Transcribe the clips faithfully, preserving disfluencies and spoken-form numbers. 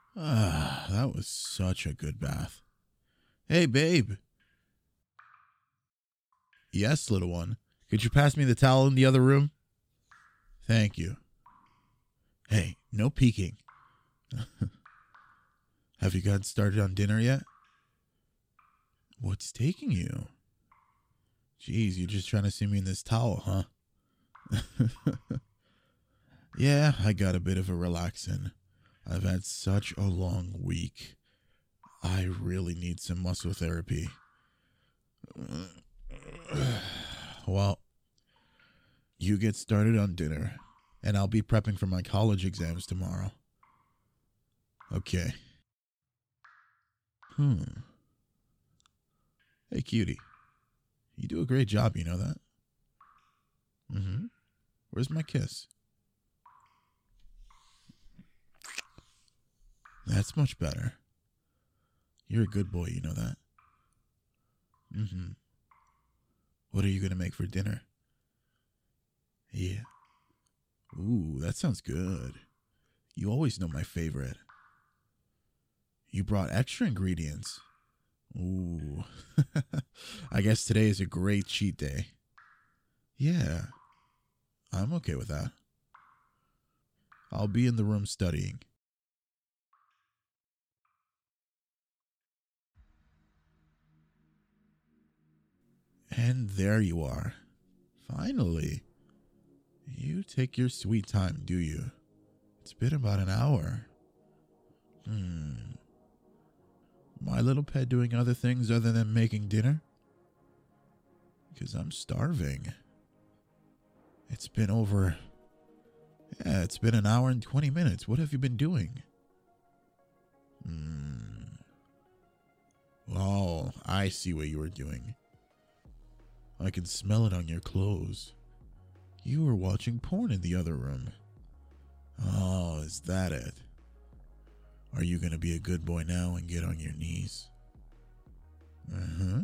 Ah, that was such a good bath. Hey, babe. Yes, little one. Could you pass me the towel in the other room? Thank you. Hey, no peeking. Have you gotten started on dinner yet? What's taking you? Jeez, you're just trying to see me in this towel, huh? Yeah, I got a bit of a relaxing. I've had such a long week. I really need some muscle therapy. Well, you get started on dinner, and I'll be prepping for my college exams tomorrow. Okay. Hmm. Hey, cutie. You do a great job, you know that? Mm-hmm. Where's my kiss? That's much better. You're a good boy, you know that? Mm-hmm. What are you going to make for dinner? Yeah. Ooh, that sounds good. You always know my favorite. You brought extra ingredients. Ooh. I guess today is a great cheat day. Yeah, I'm okay with that. I'll be in the room studying. And there you are. Finally. You take your sweet time, do you? It's been about an hour. Hmm. My little pet doing other things other than making dinner? Because I'm starving. It's been over... Yeah, it's been an hour and twenty minutes. What have you been doing? Hmm. Oh, I see what you were doing. I can smell it on your clothes. You were watching porn in the other room. Oh, is that it? Are you going to be a good boy now and get on your knees? Uh-huh.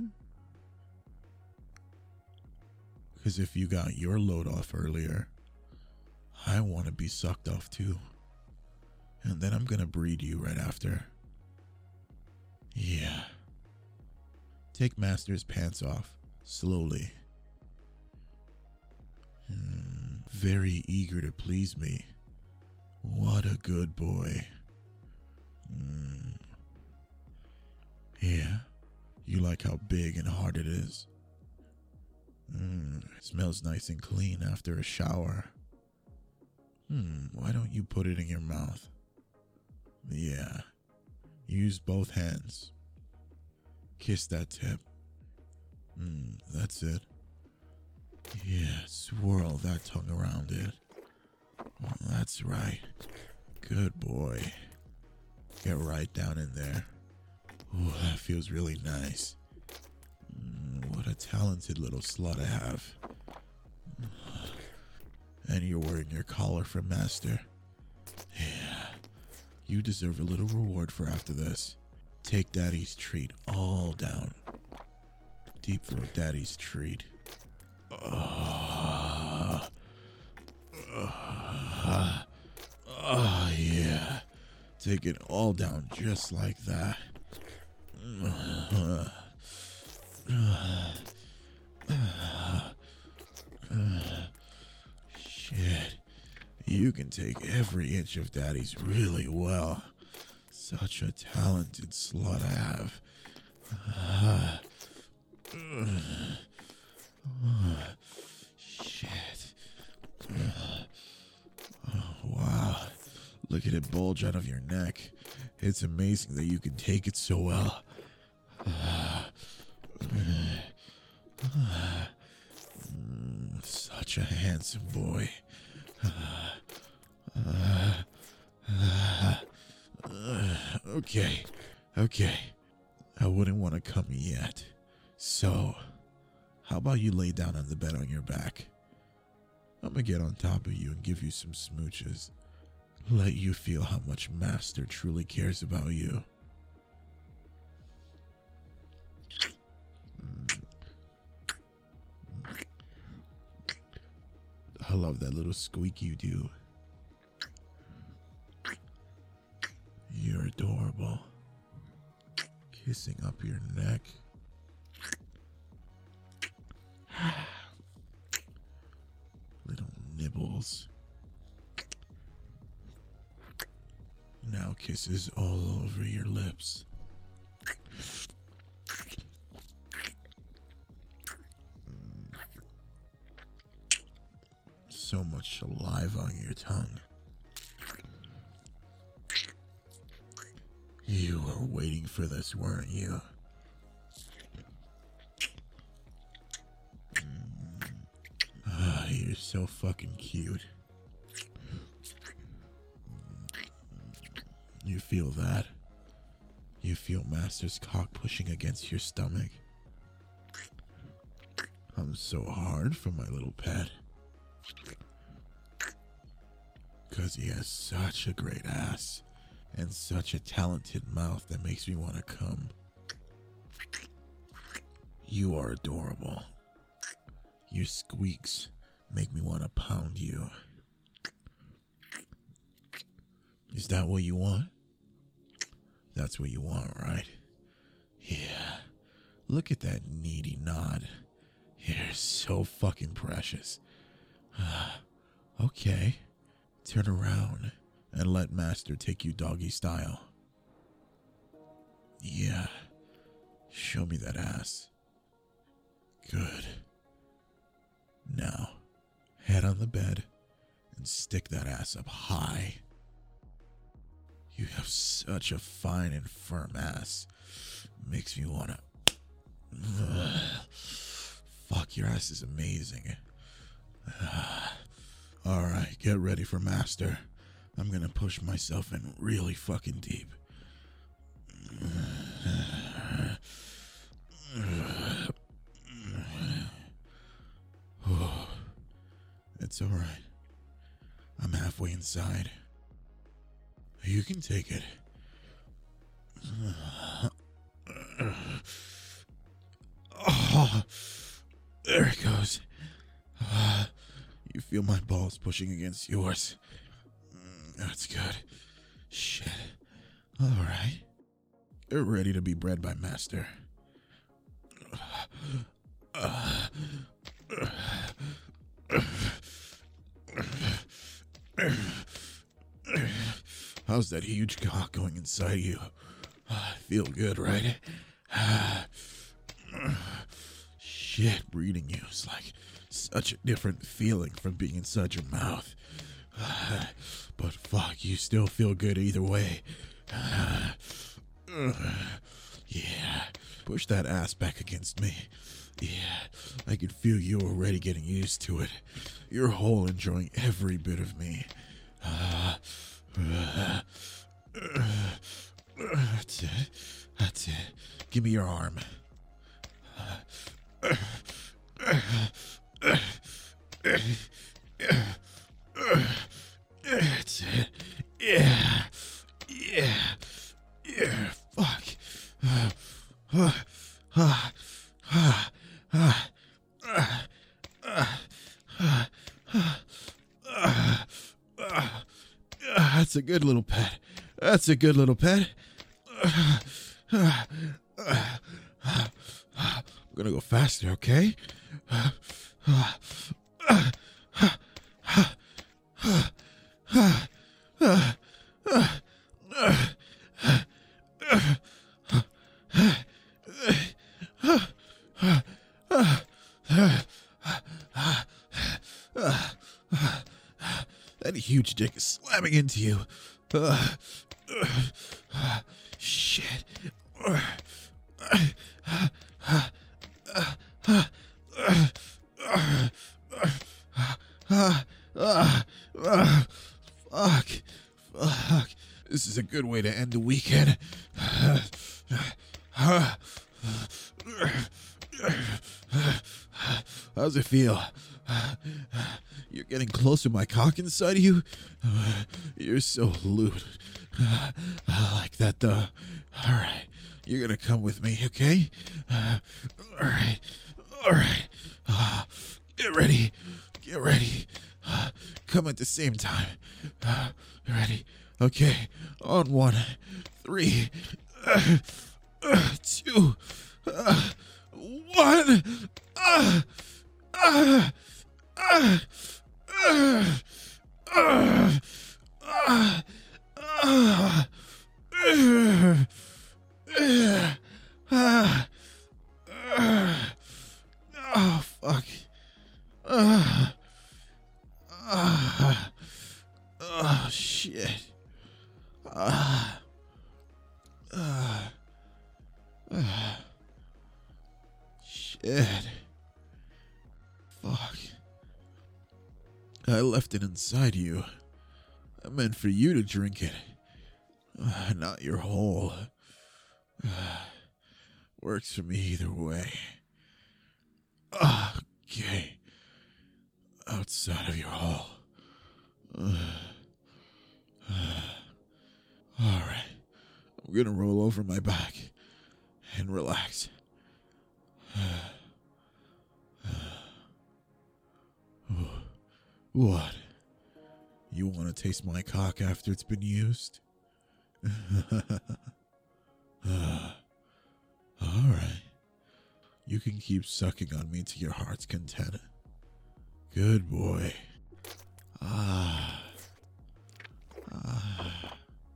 Because if you got your load off earlier, I want to be sucked off too. And then I'm going to breed you right after. Yeah. Take Master's pants off, slowly. Hmm, very eager to please me. What a good boy. Hmm. Yeah. You like how big and hard it is? Hmm. Smells nice and clean after a shower. Hmm. Why don't you put it in your mouth? Yeah. Use both hands. Kiss that tip. Hmm. That's it. Yeah. Swirl that tongue around it. Oh, that's right. Good boy. Get right down in there. Oh, that feels really nice. Mm, what a talented little slut I have. And you're wearing your collar from Master. Yeah. You deserve a little reward for after this. Take Daddy's treat all down. Deep throat Daddy's treat. Ah, ah, ah, yeah. Take it all down just like that. Shit. You can take every inch of Daddy's really well. Such a talented slut I have. Shit. Oh, wow. Look at it bulge out of your neck. It's amazing that you can take it so well. Such a handsome boy. Okay, okay. I wouldn't want to come yet. So, how about you lay down on the bed on your back? I'm gonna get on top of you and give you some smooches. Let you feel how much Master truly cares about you. I love that little squeak you do. You're adorable. Kissing up your neck. Little nibbles. Now kisses all over your lips. So much saliva on your tongue. You were waiting for this, weren't you? Ah, you're so fucking cute. You feel that? You feel Master's cock pushing against your stomach? I'm so hard for my little pet. 'Cause he has such a great ass. And such a talented mouth that makes me want to come. You are adorable. Your squeaks make me want to pound you. Is that what you want? That's what you want, right? Yeah. Look at that needy nod. You're so fucking precious. Okay. Turn around and let Master take you doggy style. Yeah. Show me that ass. Good. Now, head on the bed and stick that ass up high. You have such a fine and firm ass. Makes me wanna... Ugh. Fuck, your ass is amazing. Alright, get ready for Master. I'm gonna push myself in really fucking deep. It's alright. I'm halfway inside. You can take it. Oh, there it goes. You feel my balls pushing against yours. That's good. Shit. Alright. You're ready to be bred by Master. How's that huge cock going inside you? Feel good, right? Shit, breeding you is like such a different feeling from being inside your mouth. But fuck, you still feel good either way. Yeah, push that ass back against me. Yeah, I can feel you already getting used to it. You're whole, enjoying every bit of me. That's it. That's it. Give me your arm. That's it. Yeah. Yeah. Yeah. Fuck. That's a good little pet. That's a good little pet. I'm gonna go faster, okay? That huge dick is slamming into you. Uh, uh, uh, shit. Uh, uh, uh, uh, uh, uh, uh, uh, uh, uh, fuck. Fuck. This is a good way to end the weekend. Uh, uh, how's it feel? You're getting close to my cock inside of you? Uh, you're so lewd. Uh, I like that, though. Alright, you're gonna come with me, okay? Uh, Alright, alright. Uh, get ready. Get ready. Uh, come at the same time. Uh, ready? Okay, on one, three, uh, uh, two, uh, one. Uh, uh, uh, uh, uh, uh, uh, uh, uh, uh, oh, fuck. Uh, uh, oh, shit. Uh, uh, uh, shit. Fuck. I left it inside you. I meant for you to drink it. Uh, not your whole. Uh, works for me either way. Uh, okay. Outside of your hole. Uh, uh, Alright. I'm gonna roll over my back and relax. What? You want to taste my cock after it's been used? Alright. You can keep sucking on me to your heart's content. Good boy. Ah. Ah.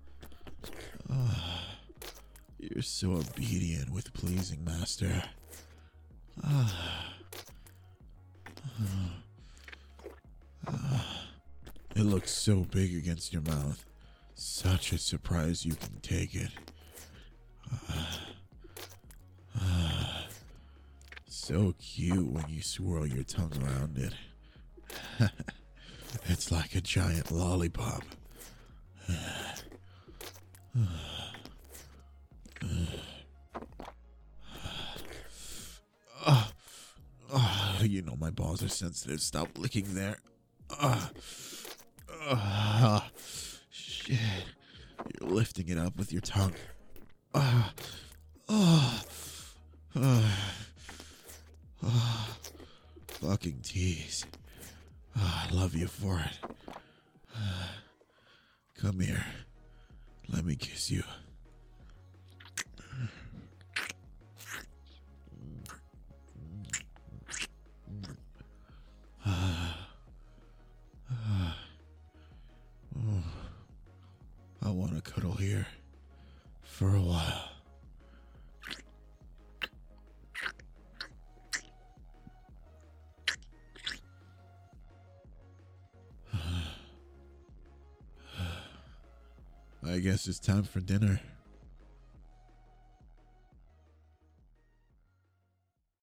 Ah. You're so obedient with pleasing, master. Ah. Ah. Ah. It looks so big against your mouth. Such a surprise you can take it. Ah. Ah. So cute when you swirl your tongue around it. It's like a giant lollipop. Oh, oh, you know my balls are sensitive. Stop licking there. Oh, oh, shit. You're lifting it up with your tongue. Oh, oh, oh, oh. Fucking tease. Oh, I love you for it. Come here. Let me kiss you. I want to cuddle here for a while. I guess it's time for dinner.